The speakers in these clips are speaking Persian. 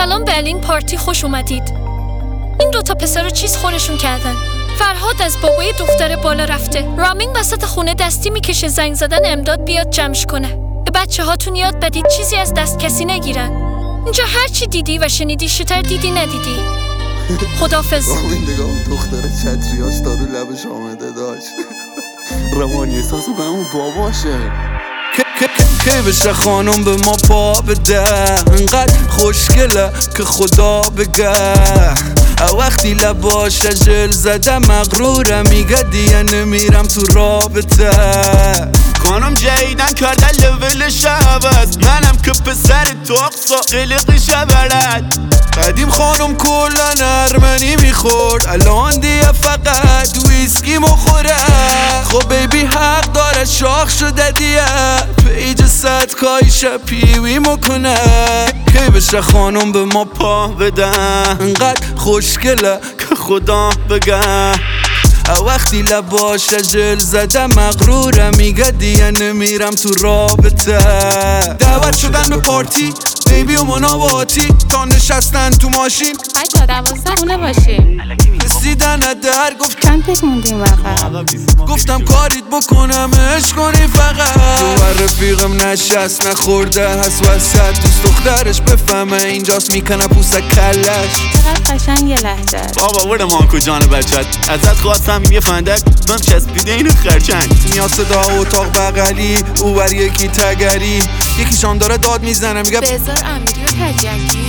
سلام برلین پارتی، خوش اومدید. این دوتا پسر رو چیز خورشون کردن. فرهاد از بابای دختر بالا رفته. رامین وسط خونه دستی میکشه زنگ زدن امداد بیاد جمعش کنه. به بچه هاتون یاد بدید چیزی از دست کسی نگیرن. اینجا هرچی دیدی و شنیدی شتر دیدی ندیدی. خدافظ. رامین نگاه دختر چتریاش دارو لبش آمده داشت. روانی احساسو به همون باباشه. که بشه خانم به ما پا بده، انقدر خوشگله که خدا بگه. وقتی لباش جل زده مغروره، میگه دیگه نمیرم تو رابطه. خانم جدیدن کردن لولش عوض، منم که پسر توقسا قلقش بلد. قدیم خانم کلن ارمنی میخورد، الان دیگه فقط ویسکی مخوره. خب بیبی حق داره شاخ شده دیگه، پیج صدکایش پیوی مکنه. که بشه خانم به ما پا بده، انقدر خوشگله که خدا بگه. وقتی لباش جل زده مغروره، میگه دیگه نمیرم تو رابطه. دعوت شدن به پارتی بیبی و مناواتی، تا نشستن تو ماشین بچه 12 خونه باشیم. رسیدن در گفت چند تک موندیم واقعا. گفتم کاریت بکنم عشق کنی فقط. تو رفیقم نشست نخورده هست وسط، دوست دخترش بفهمه اینجاست میکنه پوسه کلش. چقدر قشنگ لهجه. بابا برو مانکو جان بچت، ازت خواستم یه فندک بم چسبیده اینو خرچنگ. میاد صدا اتاق بغلی، او بر یکی تگری، یکیشان داره داد میزنه میگه بذار امیری و تجکی.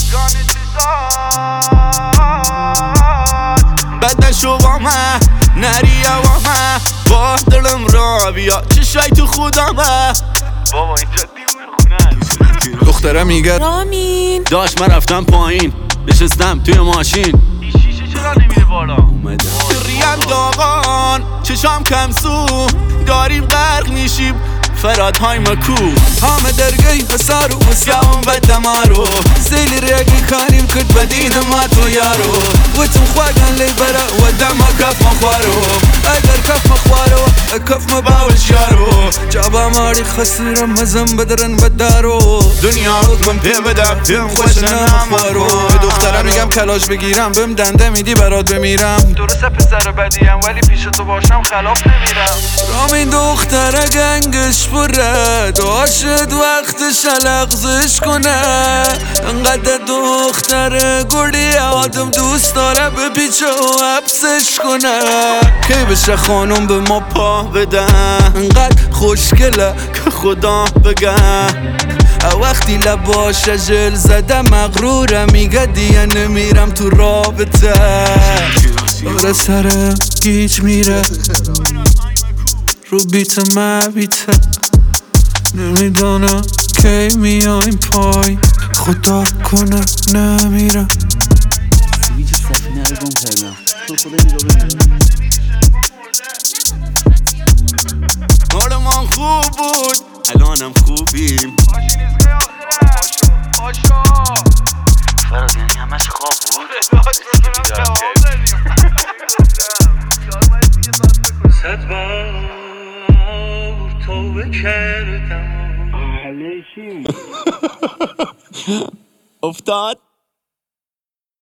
بد نشو با من نریه با من، با دلم را بیا چشای تو خودمه. بابا اینجا دیوونه خونه. دختره میگه رامین داشت من رفتم پایین، نشستم توی ماشین. این شیشه چرا نمیره بالا؟ اومده ریم داغان چشام کمسو، داریم غرق میشیم فرادهای مکو. همه درگی حسار و مسیام و دمارو، زیلی ریگی کاریم کد بدین ما تو یارو. و تو خواهن لی برا و دم کف مخوارو، اگر کف مخوارو کف مباوش یارو. جابا ماری خسرم مزم بدرن بدارو، دنیا رو کن پی بدم پیم خوش نمارو. به دخترم میگم کلاش بگیرم، بهم دنده میدی برات بمیرم. درسته پسر بدیم ولی پیش تو باشم خلاف نمیرم. رامین دختره گنگش پره، داشت وقتش لغزش کنه. انقدر دختره گردی آدم دوست داره به پیچه و حبسش کنه. که بشه خانم به ما پا بده، انقدر خوشگله که خدا بگه. وقتی لباش جل زده مغروره، میگه دیگه نمیرم تو رابطه. داره سرم گیج میره رو بیت مبیته، نمیدانم کی میایم پای، خدا کنه نمیرم. سویچ سفینه رو گم کردم، تو خدا نگاه بزن. حالمان خوب بود الانم خوبیم. فراز یعنی همش خواب بود. صد بار توبه کردم. افتاد